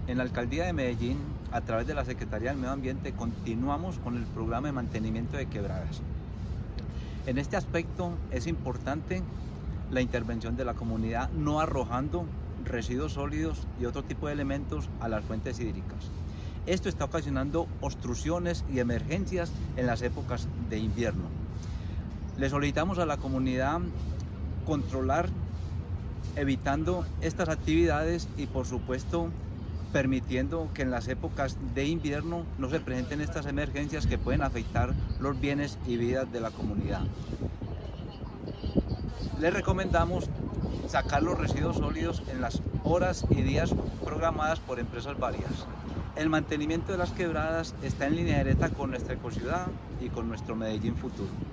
En la Alcaldía de Medellín, a través de la Secretaría del Medio Ambiente, continuamos con el programa de mantenimiento de quebradas. En este aspecto es importante la intervención de la comunidad, no arrojando residuos sólidos y otro tipo de elementos a las fuentes hídricas. Esto está ocasionando obstrucciones y emergencias en las épocas de invierno. Le solicitamos a la comunidad controlar, evitando estas actividades y, por supuesto, permitiendo que en las épocas de invierno no se presenten estas emergencias que pueden afectar los bienes y vidas de la comunidad. Les recomendamos sacar los residuos sólidos en las horas y días programadas por empresas varias. El mantenimiento de las quebradas está en línea directa con nuestra ecociudad y con nuestro Medellín futuro.